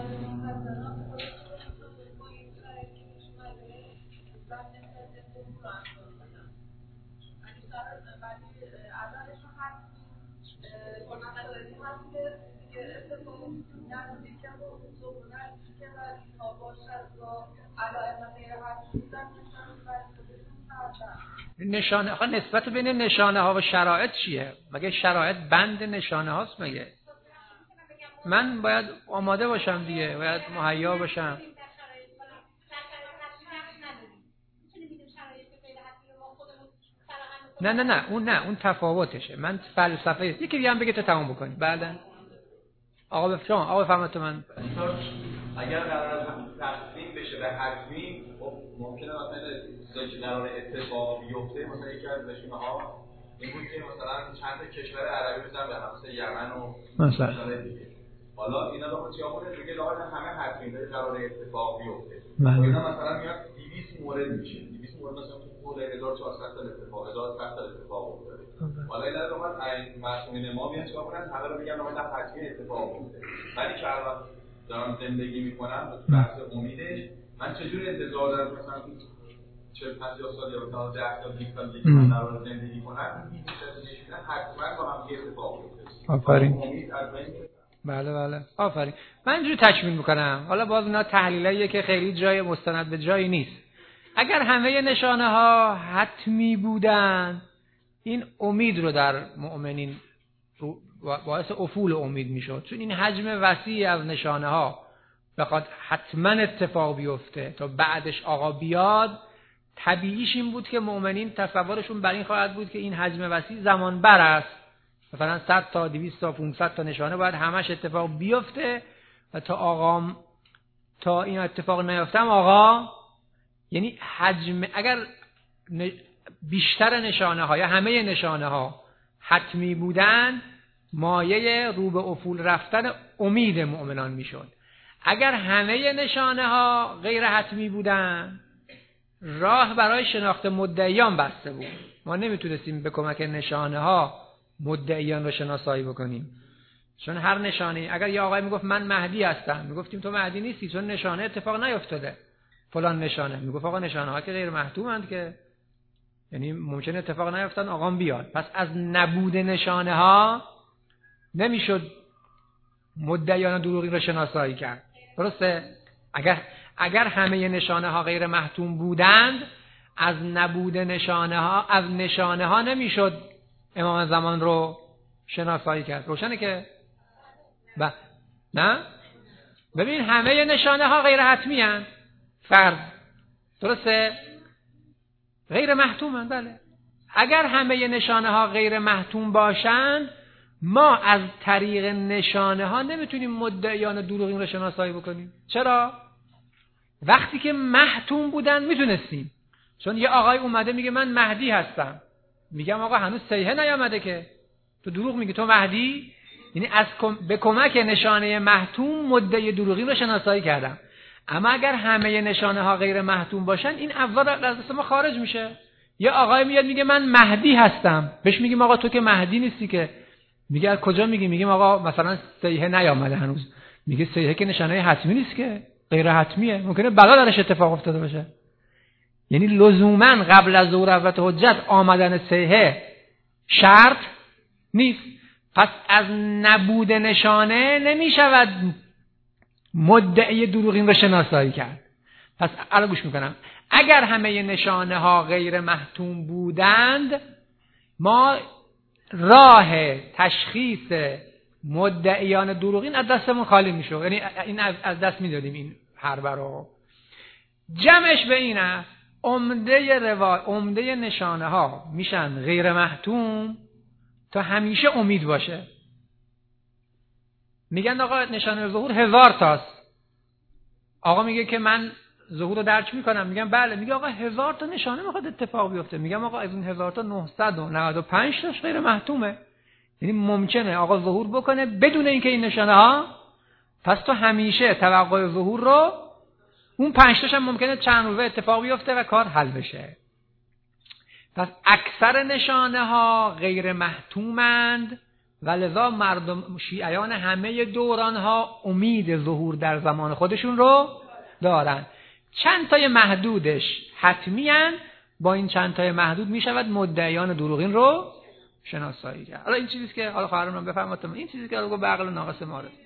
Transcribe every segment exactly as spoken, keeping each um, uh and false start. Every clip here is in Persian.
نشانه ها، نسبت بین نشانه ها و شرایط چیه؟ مگه شرایط بند نشانه هاست مگه؟ من باید آماده باشم دیگه، باید مهیا باشم. نه نه نه اون نه اون تفاوتشه. من فلسفه یکی دیگه هم بگه تا تمام بکنی. بعدا آقا بفرما آقا بفرمایید. من اگر قرار تقسیم بشه به حتمی، خب ممکنه مثلا چیزی که قرار اتفاق بیفته، مثلا یکی از نشونه‌ها این بود که مثلا چند کشور عربی بزنن به همسه یمن و مثلا دیگه. حالا اینا رو چیا بوده دیگه لازم همه حتمی داره قرار اتفاق بیفته. اینا مثلا میاد دویست مورد میشه. دویست مورد مثلا تو هزار و چهارصد تا اتفاق، هزار و صد تا اتفاق افتاده. حالا اینا رو بعد این مسئولین ما میان چیکار کنن؟ همه رو میگن آقا حتمی اتفاق افتاده. ولی که الان دارم زندگی میکنم بحث امیدش، من چجوری انتظار دارم مثلا چهل پنجاه سال یا مثلا ده سال بیست سال دیگه من قرار زندگی کنم، این چیزا حتما با هم اتفاق بیفته. آفرین. بله بله آفرین. من اینجوری تکمیل میکنم. حالا باز اینا تحلیلاییه که خیلی جای مستند به جایی نیست. اگر همه نشانه ها حتمی بودن، این امید رو در مؤمنین باعث افول امید میشد، چون این حجم وسیع از نشانه ها بخواد حتما اتفاق بیفته تا بعدش آقا بیاد، طبیعیش این بود که مؤمنین تصورشون بر این خواهد بود که این حجم وسیع زمان بر است، مثلا صد تا دویست تا پانصد تا نشانه باید همش اتفاق بیفته و تا آقا تا این اتفاق نیفته آقا، یعنی حجم اگر بیشتر نشانه ها یا همه نشانه ها حتمی بودن، مایه رو به افول رفتن امید مؤمنان میشد. اگر همه نشانه ها غیر حتمی بودن، راه برای شناخت مدعیان بسته بود. ما نمیتونستیم به کمک نشانه ها مدعیان رو شناسایی بکنیم، چون هر نشانه، اگر یه آقای میگفت من مهدی هستم، میگفتیم تو مهدی نیستی چون نشانه اتفاق نیفتاده، فلان نشانه. میگفت آقا نشانه ها که غیر محتومند که، یعنی ممکنه اتفاق نیفتن آقام بیاد. پس از نبود نشانه ها نمیشد مدعیان دروغی رو شناسایی کرد. درسته؟ اگر اگر همه نشانه ها غیر محتوم بودند، از نبود نشانه ها از نشانه ها نمیشد امام زمان رو شناسایی کرد. روشنه که ب... نه؟ ببین همه نشانه ها غیر حتمی هستند. فرض درسته؟ غیر محتوم هستند. بله. اگر همه نشانه ها غیر محتوم باشند، ما از طریق نشانه ها نمیتونیم مدعیان دروغین رو شناسایی بکنیم. چرا؟ وقتی که محتوم بودن میتونستیم. چون یه آقای اومده میگه من مهدی هستم، میگم آقا هنوز صیحه نیامده که تو دروغ میگی، تو مهدی؟ یعنی از کم... به کمک نشانه محتوم مدعی دروغین رو شناسایی کردم. اما اگر همه نشانه ها غیر محتوم باشن، این اول از دست ما خارج میشه. یه آقای میاد میگه من مهدی هستم، بهش میگیم آقا تو که مهدی نیستی که. میگه از کجا میگی؟ میگیم آقا مثلا صیحه نیامده هنوز. میگه صیحه که نشانه حتمی نیست که، غیر حتمیه، ممکنه بلا درش اتفاق افتاده باشه. یعنی لزوما قبل از ظهور حضرت حجت آمدن صیحه شرط نیست. پس از نبود نشانه نمیشود مدعی دروغین رو شناسایی کرد. پس الان گوش میکنم. اگر همه نشانه ها غیر محتوم بودند، ما راه تشخیص مدعیان دروغین از دستمون خالی میشد. یعنی این از دست میدادیم این حربه رو. جمعش به این است عمده روا... عمده نشانه ها میشن غیر محتوم تا همیشه امید باشه. میگن آقا نشانه ظهور هزار تاست. آقا میگه که من ظهور رو درک میکنم. میگم بله. میگه آقا هزار تا نشانه میخواد اتفاق بیفته. میگم آقا از این هزار تا نهصد و نود و پنج تاش غیر محتومه. یعنی ممکنه آقا ظهور بکنه بدون اینکه این نشانه ها، پس تو همیشه توقع ظهور رو، اون پنج تاش هم ممکنه چند روزه اتفاق بیفته و کار حل بشه. پس اکثر نشانه ها غیر محتومند ولذا مردم شیعیان همه دوران ها امید ظهور در زمان خودشون رو دارن. چند تای محدودش حتمی هن، با این چند تای محدود می شود مدعیان دروغین رو شناسایی کرد. حالا این چیزی که حالا خواهرام بفرمایید، این چیزی که رو به عقل ناقص ما رسید.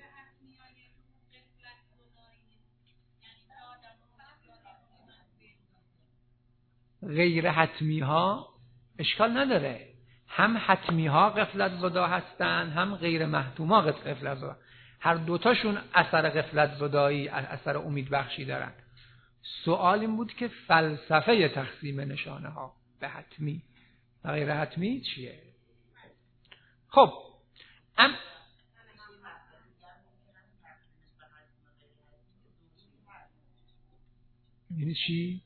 غیر حتمی ها اشکال نداره، هم حتمی ها غفلت زدا هستن، هم غیر محتوم ها غفلت زدا. هر دوتاشون اثر غفلت زدایی، اثر امید بخشی دارن. سوال این بود که فلسفه تقسیم نشانه ها به حتمی و غیر حتمی چیه؟ خب ام یعنی چی؟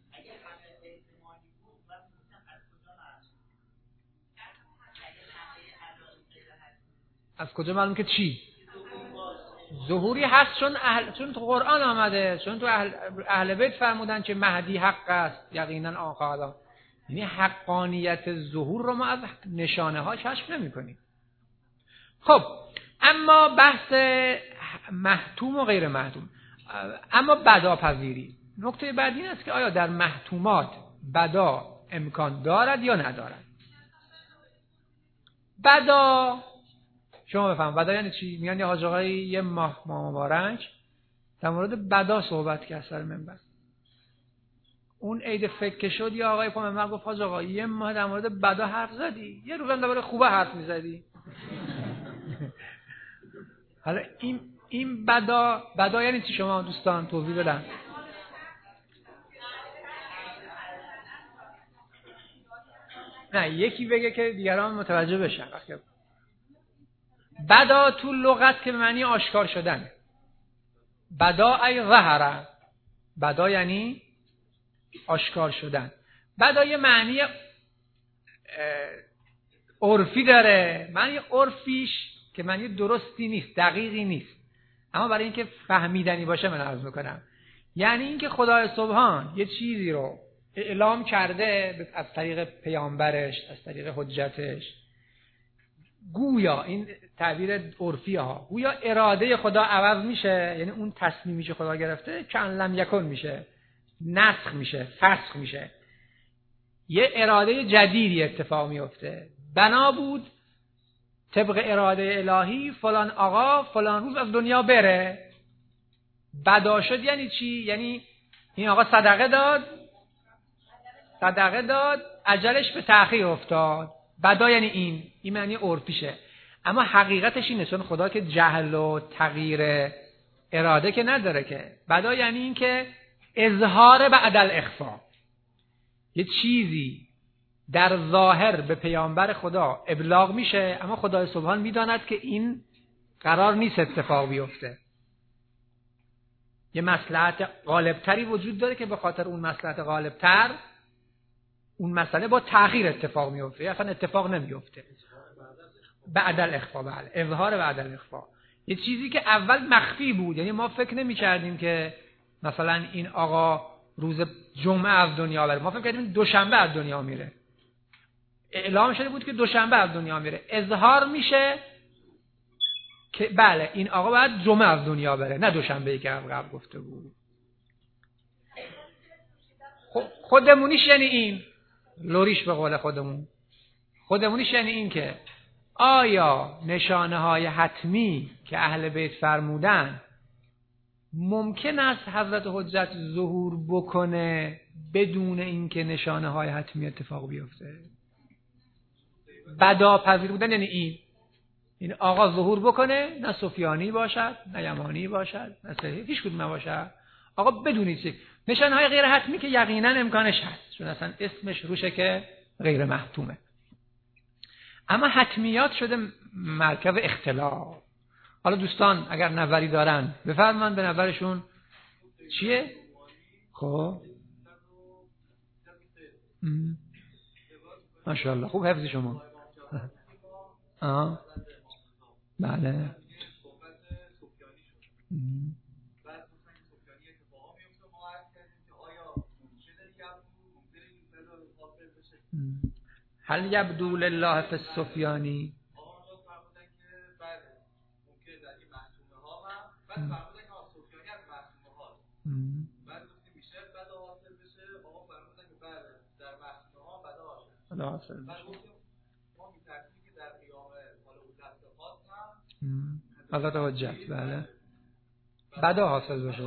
از کجا معلوم که چی؟ ظهوری هست، چون اهل چون تو قرآن آمده، چون تو اهل, اهل بیت فرمودن که مهدی حق است یقینا آقا. یعنی حقانیت ظهور رو ما از نشانه ها کشف نمی کنیم. خب اما بحث محتوم و غیر محتوم، اما بدا پذیری، نکته بعدی این است که آیا در محتومات بدا امکان دارد یا ندارد؟ بدا شما بفهم بدا یعنی چی؟ میگن یه حاج آقایی یه ماه مبارک در مورد بدا صحبت کرد سر منبر. اون عید فکر شد یا آقای پا منبر گفت حاج آقا یه ماه در مورد بدا حرف زدی، یه روزم در مورد خوبه حرف میزدی. حالا این این بدا بدا یعنی چی شما دوستان توضیح بدن؟ نه یکی بگه که دیگران متوجه بشن. بدا تو لغت که به معنی آشکار شدن. بدا ای ظهر، بدا یعنی آشکار شدن. بدا یه معنی عرفی داره، معنی عرفیش که معنی درستی نیست، دقیقی نیست، اما برای اینکه فهمیدنی باشه من عرض میکنم. یعنی اینکه خدای سبحان یه چیزی رو اعلام کرده از طریق پیامبرش، از طریق حجتش، گویا این تعبیر عرفی ها، گویا اراده خدا عوض میشه، یعنی اون تصمیمی که خدا گرفته کأن لم یکن میشه، نسخ میشه، فسخ میشه، یه اراده جدیدی اتفاق میفته. بنا بود طبق اراده الهی فلان آقا فلان روز از دنیا بره. بدا شد یعنی چی؟ یعنی این آقا صدقه داد صدقه داد اجلش به تأخیر افتاد. بدا یعنی این این معنی عرفیشه، اما حقیقتش اینه، چون خدا که جهل و تغییر اراده که نداره که. بدا یعنی این که اظهار بعد الاخفا، یه چیزی در ظاهر به پیامبر خدا ابلاغ میشه، اما خدای سبحان میداند که این قرار نیست اتفاق بیفته. یه مصلحت غالبتری وجود داره که به خاطر اون مصلحت غالبتر اون مسئله با تأخیر اتفاق میفته، اصلا اتفاق نمیفته. بعد الاخفا، بله، اظهار بعد الاخفا، یه چیزی که اول مخفی بود، یعنی ما فکر نمی‌کردیم که مثلا این آقا روز جمعه از دنیا بره، ما فکر کردیم دوشنبه از دنیا میره. اعلام شده بود که دوشنبه از دنیا میره، اظهار میشه که بله این آقا باید جمعه از دنیا بره، نه دوشنبه‌ای که قبل گفته بود. خودمونیش یعنی این لوریش به قول خودمون خودمونیش یعنی این که آیا نشانه های حتمی که اهل بیت فرمودن ممکن است حضرت حجت ظهور بکنه بدون اینکه نشانه های حتمی اتفاق بیفته؟ بدا پذیر بودن یعنی این این آقا ظهور بکنه، نه سفیانی باشد، نه یمانی باشد، نه صحیح، هیچ کدوم نباشد، آقا بدونید چی نشانه های غیر حتمی که یقینا امکانش هست، چون اصلا اسمش روشه که غیر محتومه. اما حتمیات شده مرکز اختلاف. حالا دوستان اگر نظری دارن بفرمایید، به نظرشون چیه؟ خب ماشاءالله خوب حفظ شما. آه بله. هل یبدو لله فی السفیانی؟ بعد فرمودن که سفیانی از مخدومه ها بعد گفتیم میشه بعد حاصل بشه آقا فرمودن که بعد در مخدومه ها بعد حاصل بعد گفتیم ما می‌ترسیم که در قیام حالا اون دست خاص هم حضرت حجت بله بعد حاصل بشه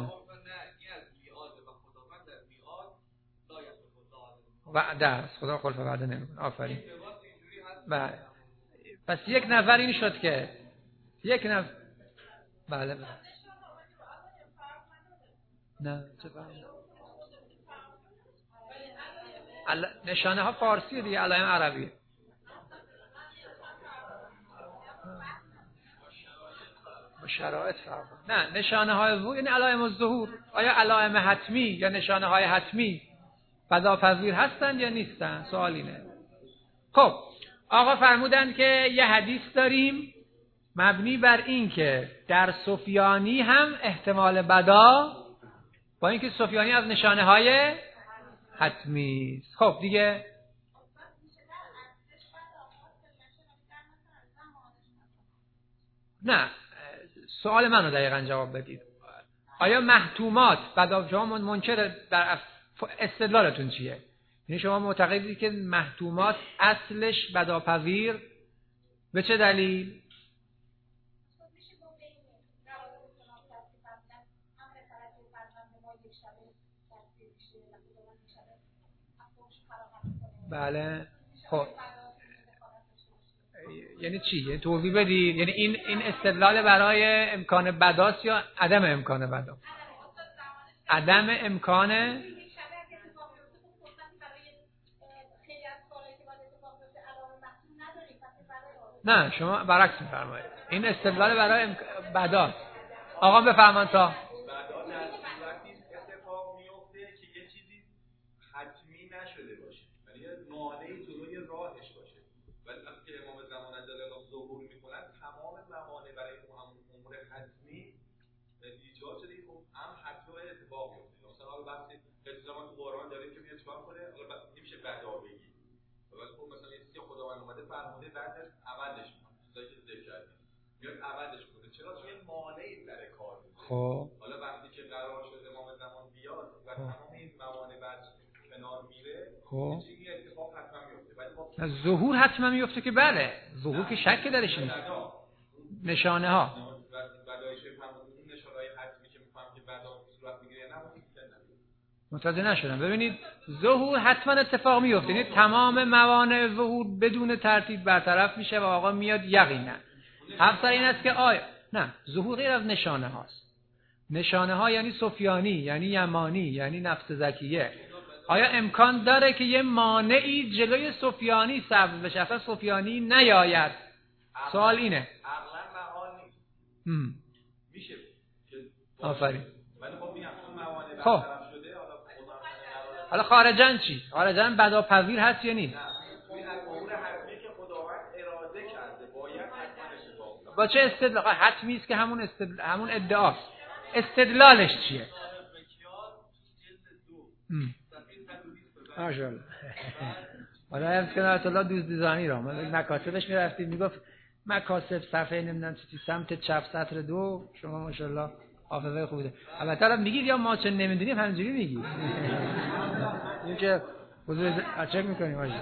وعده است خدا خلف وعده نمیکنه. آفرین. بله پس یک نفر این شد که یک نفر بله بله نه چه فرقی ال... نشانه ها فارسی دیگه علائم عربی با شرایط فرق نه نشانه های ظهور یعنی علائم الظهور آیا علائم حتمی یا نشانه های حتمی بداپذیر هستند یا نیستند سوال اینه. خب آقا فرمودن که یه حدیث داریم مبنی بر این که در سفیانی هم احتمال بدا با اینکه سفیانی از نشانه های حتمی است. خب دیگه نه سوال منو دقیقاً جواب بدید. آیا محتومات بدا شما منکر در استدلالتون چیه؟ یعنی شما معتقدید که محتومات اصلش بداپذیر به چه دلیل؟ بله خب یعنی چی؟ یعنی توضیح بدید. یعنی این این استدلال برای امکان بداست یا عدم امکان بدا؟ عدم امکان نه شما برعکس می‌فرمایید. این استدلال برای امک... بداست. آقا بفرمایید تا بدا در صورتی اتفاق میفته که یه چیزی حتمی نشده باشه. یعنی مانعی جلوی راهش باشه. ولی وقتی امام زمان الله ظهور می‌کنن تمام موانع برای اون امور حتمی ایجاد شده که هم حتمی اتفاق میفته. مثلا وقتی زمان قرآن داره که میاد چیکار کنه؟ حالا نمیشه بدا بگی. ولی خب مثلا یه چیزی که خداوند اومده فرموده بعدش عوضش می‌کنه. چیزایی که ذکر کردیم. میاد عوضش کنه. چرا چون یه مانعی در کار میشه. خب حالا وقتی که قرار شده امام زمان بیاد و تمام این موانع بعد کنار میره خب چیزی اتفاق حتما میفته. ولی خب ظهور حتما میفته که بله ظهور که شک درش نیست. نشانه ها بدایش فرمودن نشانه‌های حتمی که می‌فهمم که بعدا صورت میگیره نه اون متوجه نشدم. ببینید ظهور حتما اتفاق میفته یعنی تمام موانع ظهور بدون ترتیب برطرف میشه و آقا میاد یقینا. افسر این است که آیا نه ظهور غیر از نشانه هاست. نشانه ها یعنی سفیانی یعنی یمانی یعنی نفس زکیه. آیا امکان داره که یه مانعی جلوی سفیانی سبز بشه اصلا سفیانی نیاید؟ سوال اینه. عقلا محال نیست. میشه آفرین. ولی خب میگم اون موانع خب برطرف شده حالا حالا خارجن چی؟ خارجن بداپذیر هست یا نیست؟ این امور حتمی که خداوند اراده کرده باید حتما اتفاق با چه استدلال؟ حتمی است که همون استدلال همون ادعاست. استدلالش چیه؟ ماشاءالله. حالا هم که آیت الله دوزدیزانی را ما مکاتبش میرفتیم میگفت مکاتب صفحه نمیدونم چی سمت چپ سطر دو شما ماشاءالله حافظه خوبه. البته الان میگید یا ما چه نمیدونیم همینجوری میگید. این که حضور چک میکنیم واژه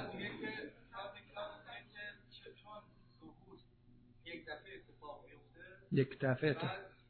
یک دفعه اتفاق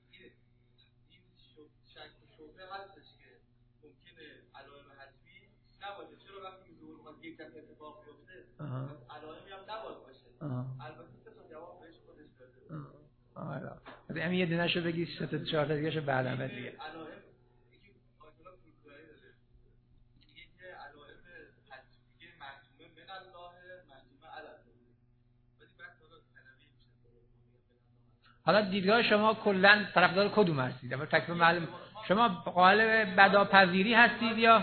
یک دفعه اتفاق بیفته علائمی هم نباید باشه. البته سه تا جواب بهش خودش داده. آره. همین یه دونه شو بگی سه تا چهار تا دیگه شو بعداً بگی. علائم یکی آیت‌الله فروزانی داده. یکی علائم حتمی محتومه من الله محتومه علی الله. ولی بعد حالا تنویع میشه. حالا دیدگاه شما کلا طرفدار کدوم هستید؟ اما تکلیف معلوم شما قائل بداپذیری هستید یا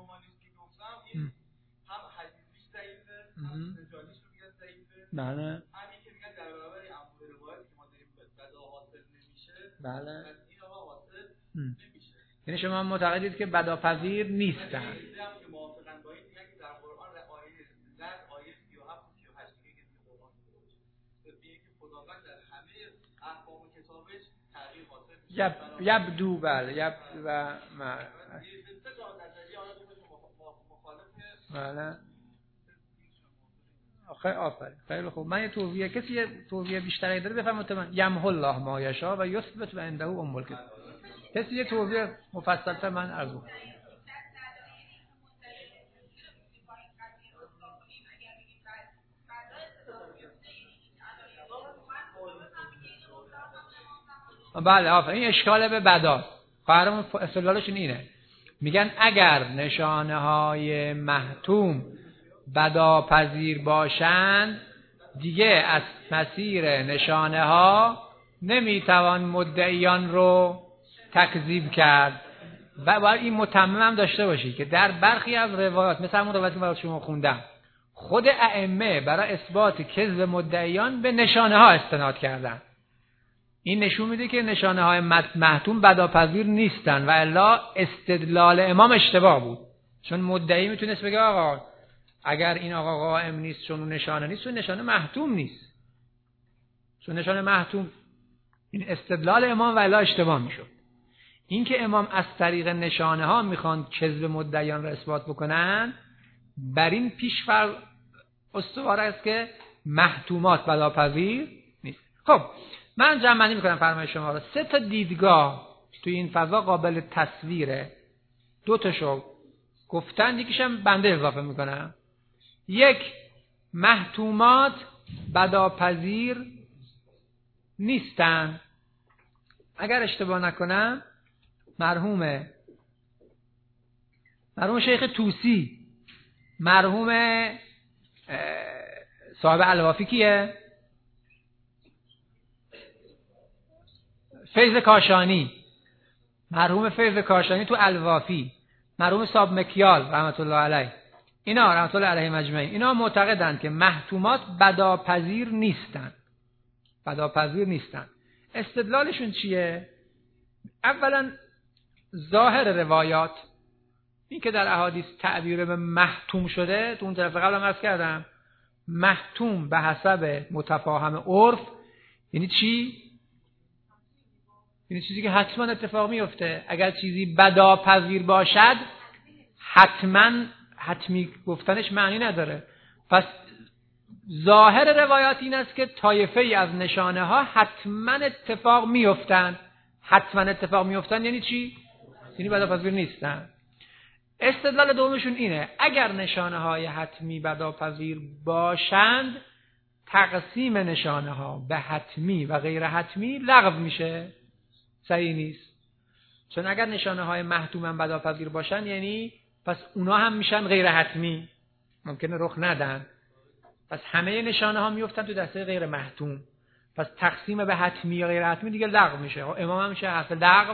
رجالیش رو میگن ضعیفه. بله. همین که میگن در برابر امور روایتی که ما داریم بدا حاصل نمیشه. بله. از این آقا حاصل نمیشه. یعنی شما معتقدید که بداپذیر نیستن. هم که موافقن با این میگن که در قرآن آیه زد آیه سی و هفت و سی و هشت میگه که قرآن میگه که خداوند در همه احکام کتابش یب یبدو بله یب و ما بله آخه آفرین خیلی خوب. من یه توضیح کسی یه توضیح بیشتری داره بفرمایید من یمحو الله ما یشاء و یثبت و عنده ام الکتاب. کسی یه توضیح مفصل‌تر من عرض کنم. بله آفرین. این اشکال به بدا قرارمون استدلالشون اینه، میگن اگر نشانه های محتوم بدا پذیر باشند دیگه از مسیر نشانه ها نمیتوان مدعیان رو تکذیب کرد و باید این متمم هم داشته باشی که در برخی از روایات مثل همون روایتی که برای شما خوندم خود ائمه برای اثبات کذب مدعیان به نشانه ها استناد کردن. این نشون میده که نشانه های محتوم بداپذیر نیستن و الا استدلال امام اشتباه بود، چون مدعی میتونست بگه آقا اگر این آقا قائم نیست چون اون نشانه نیست چون نشانه محتوم نیست، چون نشانه محتوم این استدلال امام و الا اشتباه میشد. این که امام از طریق نشانه ها میخوان کذب مدعیان را اثبات بکنن بر این پیش فرض استوار است که محتومات بداپذیر نیست. خب من جمع بندی میکنم فرمایش شما رو. سه تا دیدگاه توی این فضا قابل تصویره. دو تاشو گفتن، یکیشم بنده اضافه میکنم. یک، محتومات بداپذیر نیستن. اگر اشتباه نکنم مرحوم مرحوم شیخ طوسی، مرحوم صاحب الوافی کیه؟ فیض کاشانی، مرحوم فیض کاشانی تو الوافی، مرحوم صاحب مکیال رحمت الله علیه، اینا رحمت الله علیه مجمعین، اینا معتقدند که محتومات بداپذیر نیستن. بداپذیر نیستن. استدلالشون چیه؟ اولا ظاهر روایات، این که در احادیث تعبیر به محتوم شده، تو اون طرف قبلم عرض کردم، محتوم به حسب متفاهم عرف یعنی چی؟ یعنی چیزی که حتما اتفاق میفته. اگر چیزی بداپذیر باشد حتما حتمی گفتنش معنی نداره. پس ظاهر روایات این است که طایفه ای از نشانه ها حتما اتفاق میفتن. حتما اتفاق میفتن یعنی چی؟ یعنی بداپذیر نیستن. استدلال دومشون اینه اگر نشانه های حتمی بداپذیر باشند تقسیم نشانه ها به حتمی و غیر حتمی لغو میشه. صحیح نیست. چون اگر نشانه های محتوم بداپذیر باشن یعنی پس اونا هم میشن غیر حتمی، ممکنه رخ ندن. پس همه نشانه ها میفتن تو دسته غیر محتوم. پس تقسیم به حتمی یا غیر حتمی دیگه لغو میشه. امام هم میشه حرف لغو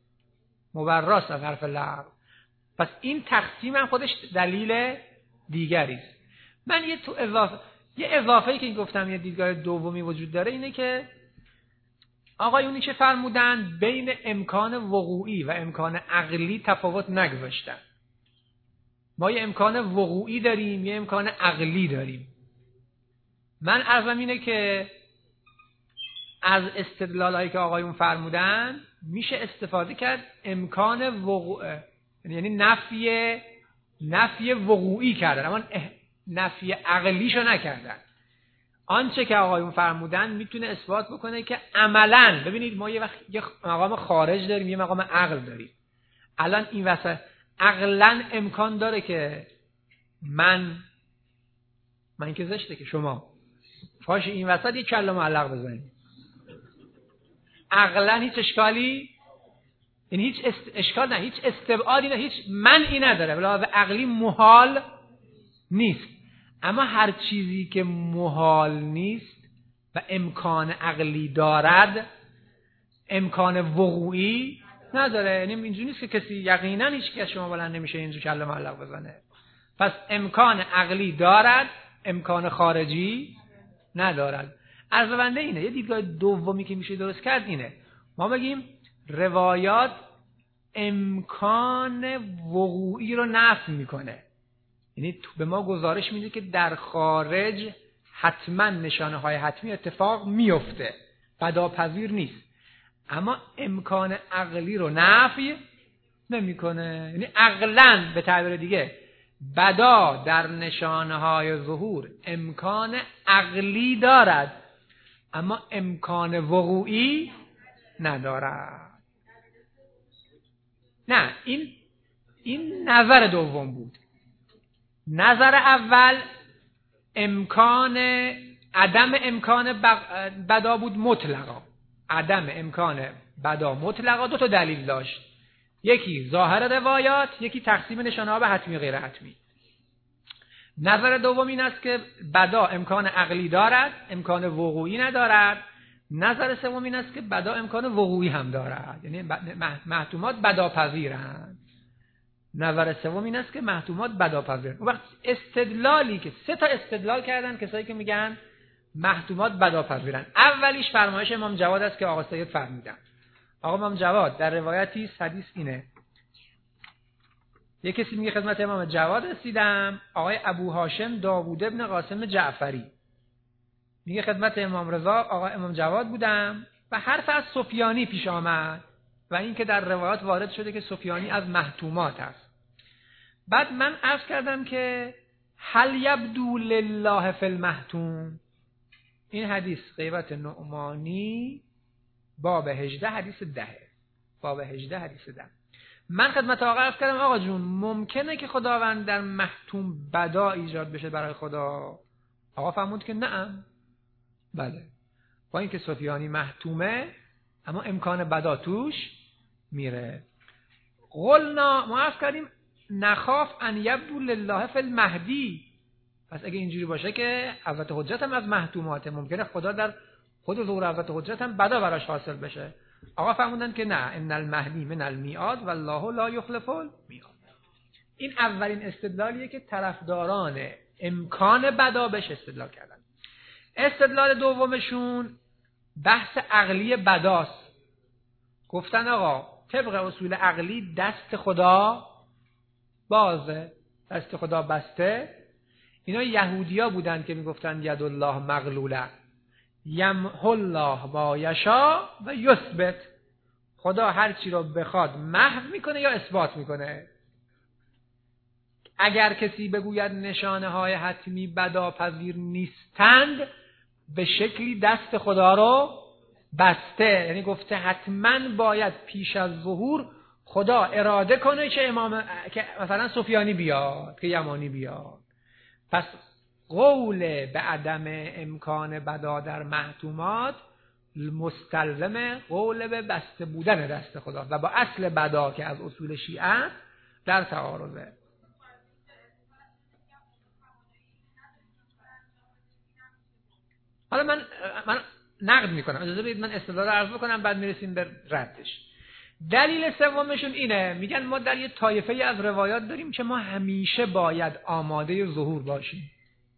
مبراست از حرف لغو. پس این تقسیم هم خودش دلیل دیگری است. من یه تو اضافه یه اضافه‌ای که گفتم یه دیدگاه دومی وجود داره اینه که آقایونی که فرمودن بین امکان وقوعی و امکان عقلی تفاوت نگذاشتن. ما یه امکان وقوعی داریم، یه امکان عقلی داریم. من عرضم اینه که از استدلالایی که آقایون فرمودن میشه استفاده کرد امکان وقوع، یعنی نفی نفی وقوعی کردن اما نفی عقلیشو نکردن. آنچه که آقایون فرمودن میتونه اثبات بکنه که عملاً، ببینید ما یه وقت یه مقام خارج داریم، یه مقام عقل داریم. الان این وسط عقلاً امکان داره که من من که زشته که شما فاش این وسط یه کلمه معلق بزنید. عقلاً هیچ اشکالی، یعنی هیچ است... اشکال نه، هیچ استبعادی نه، هیچ منعی نداره. بلا عقلی محال نیست. اما هر چیزی که محال نیست و امکان عقلی دارد امکان وقوعی نداره. یعنی اینجوری نیست که کسی یقینا هیچ کس شما بلند نمیشه اینجوری کله معلق بزنه. پس امکان عقلی دارد امکان خارجی ندارد. عرض بنده اینه، یه دیدگاه دومی که میشه درست کرد اینه، ما بگیم روایات امکان وقوعی رو نفی میکنه. یعنی به ما گزارش میده که در خارج حتما نشانه های حتمی اتفاق میفته، بداپذیر نیست. اما امکان عقلی رو نفی نمیکنه. یعنی عقلاً به تعبیر دیگه بدا در نشانه های ظهور امکان عقلی دارد اما امکان وقوعی ندارد. نه، این این نظر دوم بود. نظر اول امکان عدم امکان بدا بود مطلقا. عدم امکان بدا مطلقا دو تا دلیل داشت، یکی ظاهر روایات، یکی تقسیم نشانه ها به حتمی و غیر حتمی. نظر دوم این است که بدا امکان عقلی دارد، امکان وقوعی ندارد. نظر سوم این است که بدا امکان وقوعی هم دارد، یعنی محتومات بدا پذیرند. نظر سوم این است که محتومات بدا پذیرند. وقت استدلالی که سه تا استدلال کردن کسایی که میگن محتومات بدا پذیرند. اولیش فرمایش امام جواد است که آقا سید فرمودن. آقا امام جواد در روایتی حدیث اینه، یک کسی میگه خدمت امام جواد رسیدم، آقای ابو هاشم داوود ابن قاسم جعفری میگه خدمت امام رضا آقا امام جواد بودم و حرف از سفیانی پیش آمد و این که در روایات وارد شده که سفیانی از محتومات است. بعد من عرض کردم که هل یبدو لله فی المحتوم، این حدیث غیبت نعمانی باب هجده حدیث ده، باب هجده حدیث ده. من خدمت آقا عرض کردم آقا جون ممکنه که خداوند در محتوم بدا ایجاد بشه برای خدا؟ آقا فرمود که نعم، بله، با اینکه سفیانی محتومه اما امکان بدا توش میره. قلنا ما عرض کردیم نخاف ان یبدو لله فی المهدی، پس اگه اینجوری باشه که حضرت حجت هم از محتوماته، ممکنه خدا در خود ظهور حضرت حجت هم بدا براش حاصل بشه. آقا فرمودن که نه، ان المهدی من المیعاد والله لا یخلف المیعاد. این اولین استدلالیه که طرفداران امکان بدا بهش استدلال کردن. استدلال دومشون بحث عقلی بداست. گفتن آقا طبق اصول عقلی دست خدا بازه، دست خدا بسته. اینا یهودیا بودن که میگفتن ید الله مغلوله یمحو الله ما یشاء و یثبت، خدا هر چی رو بخواد محو میکنه یا اثبات میکنه. اگر کسی بگوید نشانه های حتمی بدا پذیر نیستند، به شکلی دست خدا رو بسته، یعنی گفته حتما باید پیش از ظهور خدا اراده کنه که امام که مثلا سفیانی بیاد، که یمانی بیاد. پس قول به عدم امکان بدا در محتومات مستلزم قول به بسته بودن دست خدا و با اصل بدا که از اصول شیعه در تعارضه. حالا من من نقد میکنم، اجازه بدید من استدلال رو عرض بکنم بعد میرسیم به ردش. دلیل سومشون اینه، میگن ما در یه طایفه ای از روایات داریم که ما همیشه باید آماده ظهور باشیم،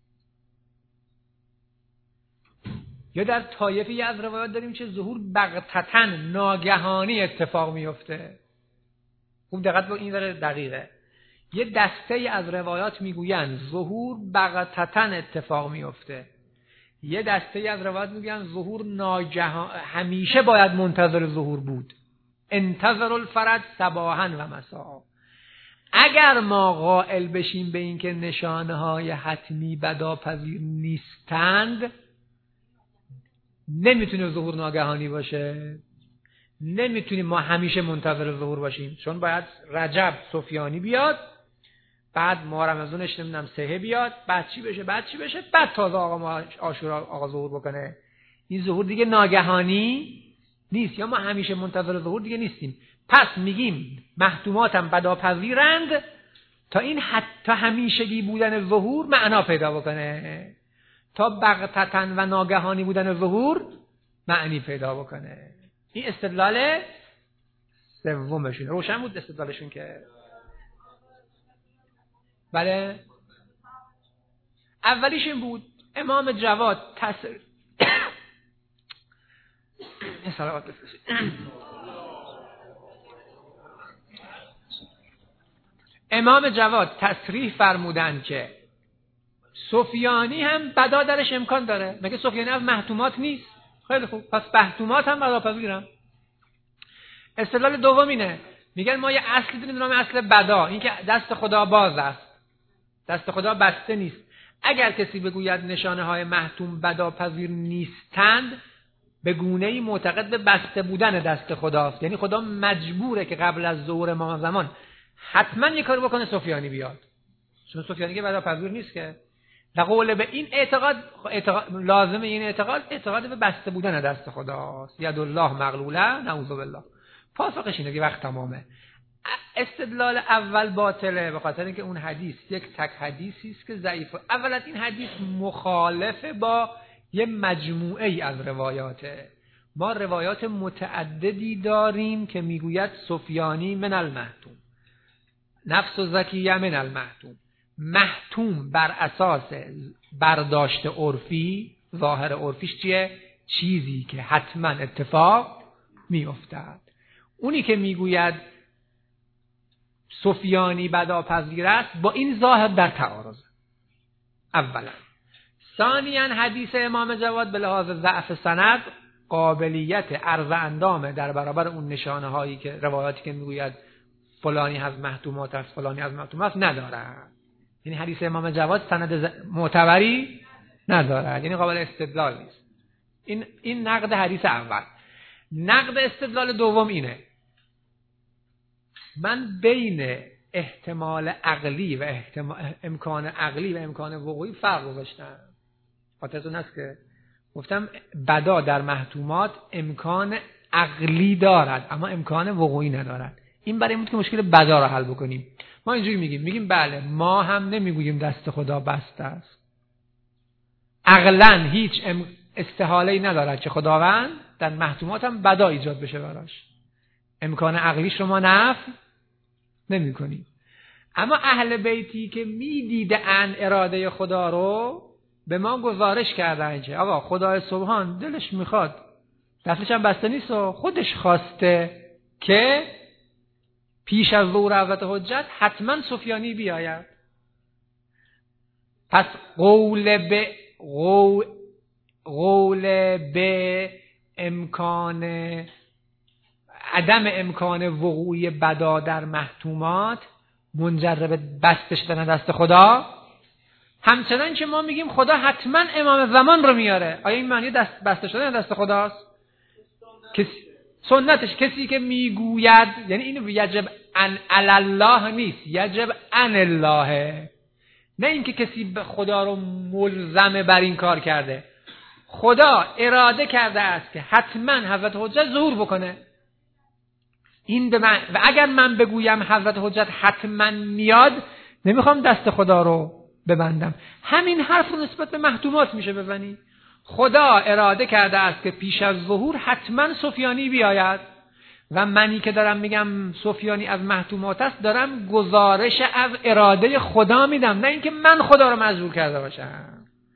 یا در طایفه ای از روایات داریم که ظهور بغتتاً ناگهانی اتفاق میفته. خوب دقت با این ذره دقیقه. یه دسته ای از روایات میگوین ظهور بغتتاً اتفاق میفته، یه دسته ای از روایات میگن ظهور ناگهان، همیشه باید منتظر ظهور بود. انتظر الفرج صباحا و مساء. اگر ما قائل بشیم به این که نشانه های حتمی بداپذیر نیستند، نمیتونه ظهور ناگهانی باشه، نمیتونیم ما همیشه منتظر ظهور باشیم، چون باید رجب سفیانی بیاد، بعد ماه رمضانش نمیدونم سهه بیاد، بعد چی بشه بعد چی بشه بعد تازه آقا عاشورا آقا ظهور بکنه. این ظهور دیگه ناگهانی نیست، یا ما همیشه منتظر ظهور دیگه نیستیم. پس میگیم محتومات هم بداپذیرند تا این حتی همیشگی بودن ظهور معنا پیدا بکنه، تا بغتتاً و ناگهانی بودن ظهور معنی پیدا بکنه. این استدلال سومشون. روشن بود استدلالشون که بله. اولیش این بود امام جواد تصریح صلوات بفرستید. امام جواد تصریح فرمودن که سفیانی هم بدا درش امکان داره. مگه سفیانی از محتومات نیست؟ خیلی خوب، پس محتومات هم بداپذیرن. استدلال دوم اینه، میگن ما یه اصلی داریم به نام اصل بدا، این که دست خدا باز است، دست خدا بسته نیست. اگر کسی بگوید نشانه های محتوم بدا پذیر نیستند، به گونه‌ای معتقد به بسته بودن دست خداست. یعنی خدا مجبوره که قبل از ظهور امام زمان حتما یه کاری بکنه سفیانی بیاد، چون سفیانی که بدا پذیر نیست که. لقول به این اعتقاد, اعتقاد لازمه این اعتقاد اعتقاد به بسته بودن دست خداست. ید الله مغلوله نعوذ بالله. پاسخش اینه که وقت تمامه. استدلال اول باطله به خاطر اینکه اون حدیث یک تک حدیثی است که ضعیفه. اولا این حدیث مخالف با یه مجموعه ای از روایاته. ما روایات متعددی داریم که میگوید سفیانی من المحتوم، نفس و زکیه من المحتوم. محتوم بر اساس برداشت عرفی، ظاهر عرفیش چیه؟ چیزی که حتما اتفاق میافتد. اونی که میگوید سفیانی بداپذیر است با این ظاهر در تعارض. اولا. ثانیاً حدیث امام جواد به لحاظ ضعف سند قابلیت عرض اندامه در برابر اون نشانه هایی که روایاتی که میگوید فلانی از محتومات است فلانی از محتومات نداره. یعنی حدیث امام جواد سند معتبری نداره، یعنی قابل استدلال نیست. این این نقد حدیث اول. نقد استدلال دوم اینه، من بین احتمال عقلی و احتمال امکان عقلی و امکان وقوعی فرق گذاشتم. خاطرتون هست که گفتم بدا در محتومات امکان عقلی دارد اما امکان وقوعی ندارد. این برای این بود که مشکل بدا را حل بکنیم. ما اینجوری میگیم میگیم بله ما هم نمیگوییم دست خدا بسته است، عقلاً هیچ استحاله‌ای ندارد که خداوند در محتومات هم بدا ایجاد بشه براش، امکان عقلیش رو ما نفی نمی کنیم. اما اهل بیتی که میدیده ان اراده خدا رو به ما گزارش کردن که آقا خدای سبحان دلش میخواد دستش هم بسته نیست و خودش خواسته که پیش از ظهور حضرت حجت حتما سفیانی بیاید. پس قول به قول, قول به امکان عدم امکان وقوعی بدا در محتومات منجر به بسته شدن دست خدا. همچنان که ما میگیم خدا حتما امام زمان رو میاره. آیا این معنی دست بسته شدن دست خداست؟ کسی سنتش کسی که میگوید، یعنی این یجب ان الله نیست، یجب ان الله، نه اینکه کسی به خدا رو ملزم بر این کار کرده. خدا اراده کرده است که حتما حضرت حجت ظهور بکنه. این به من و اگر من بگویم حضرت حجت حتما میاد نمیخوام دست خدا رو ببندم، همین حرف رو نسبت به محتومات میشه بزنی. خدا اراده کرده است که پیش از ظهور حتما سفیانی بیاید و منی که دارم میگم سفیانی از محتومات است دارم گزارش از اراده خدا میدم، نه اینکه من خدا رو مجبور کرده باشم.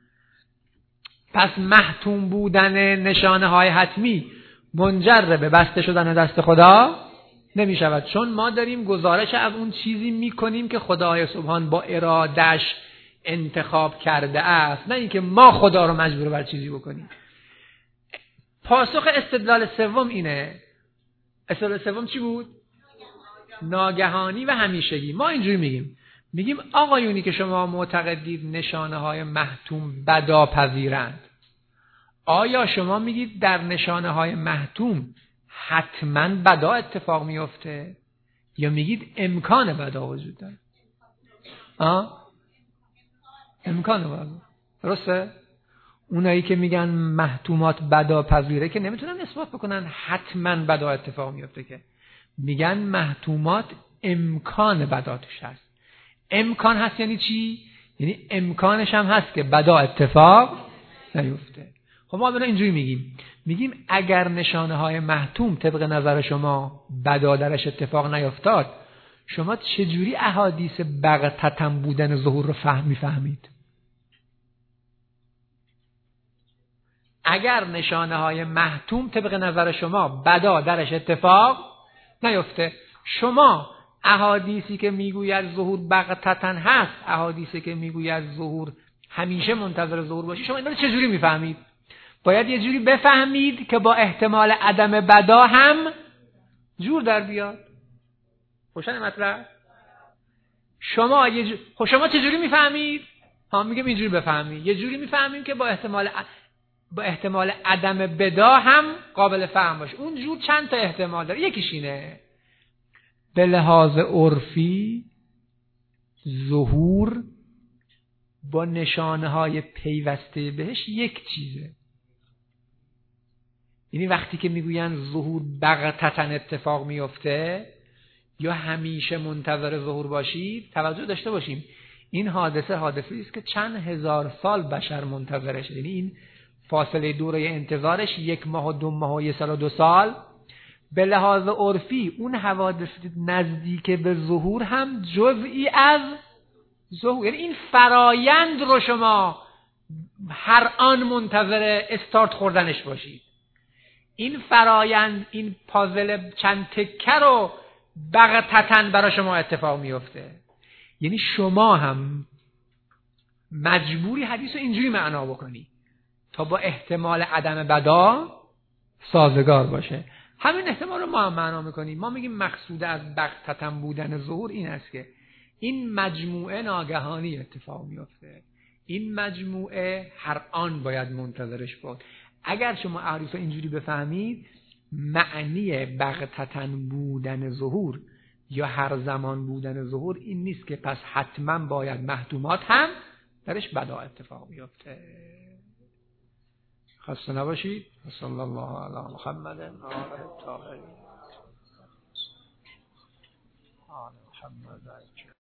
پس محتوم بودن نشانه های حتمی منجر به بسته شدن دست خدا نمی شود، چون ما داریم گزارش از اون چیزی می کنیم که خدای سبحان با ارادش انتخاب کرده است، نه اینکه ما خدا رو مجبور بر چیزی بکنیم. پاسخ استدلال سوم اینه. استدلال سوم چی بود؟ ناگهانی و همیشگی. ما اینجوری میگیم میگیم آقایونی که شما معتقدید نشانه های محتوم بدا پذیرند، آیا شما میگید در نشانه های محتوم حتما بدا اتفاق میفته یا میگید امکان بدا وجود داره؟ آه؟ امکان بدا. درسته؟ اونایی که میگن محتومات بدا پذیره که نمیتونن اثبات بکنن حتما بدا اتفاق میفته، که میگن محتومات امکان بدا توش هست. امکان هست یعنی چی؟ یعنی امکانش هم هست که بدا اتفاق نیفته. خب ما برای اینجوری میگیم میگیم اگر نشانه های محتوم طبق نظر شما بدا درش اتفاق نیفتاد، شما چجوری احادیث بغتتن بودن ظهور رو فهم میفهمید؟ اگر نشانه های محتوم طبق نظر شما بدا درش اتفاق نیفته، شما احادیثی که میگوید ظهور بغتتن هست، احادیثی که میگوید ظهور همیشه منتظر ظهور باشی، شما این رو چجوری میفهمید؟ باید یه جوری بفهمید که با احتمال عدم بدا هم جور در بیاد. روشن مطلب؟ شما یه جور... خب شما چجوری میفهمید؟ ها میگم اینجوری بفهمید. یه جوری میفهمیم که با احتمال ا... با احتمال عدم بدا هم قابل فهم باشه. اون جور چند تا احتمال داره. یکیش اینه به لحاظ عرفی ظهور با نشانه های پیوسته بهش یک چیزه. یعنی وقتی که میگوین ظهور بغتتاً اتفاق میفته یا همیشه منتظر ظهور باشید، توجه داشته باشیم این حادثه حادثه‌ای است که چند هزار سال بشر منتظرش. یعنی این فاصله دوره انتظارش یک ماه و دو ماه و یک سال و دو سال. به لحاظ عرفی اون حوادث نزدیک به ظهور هم جزئی از ظهور، یعنی این فرایند رو شما هر آن منتظر استارت خوردنش باشید. این فرایند، این پازل چند تکه رو بغتتاً برای شما اتفاق میفته. یعنی شما هم مجبوری حدیث رو اینجوری معنا بکنی تا با احتمال عدم بدا سازگار باشه. همین احتمال رو ما هم معنا میکنیم. ما میگیم مقصود از بغتتاً بودن ظهور این است که این مجموعه ناگهانی اتفاق میفته. این مجموعه هر آن باید منتظرش بود. اگر شما احادیث رو اینجوری بفهمید، معنی بغتتاً بودن ظهور یا هر زمان بودن ظهور این نیست که پس حتما باید محتومات هم درش بدا اتفاق بیفته. خسته نباشید. صلی الله علی محمد و آله الطاهرین. آل محمد.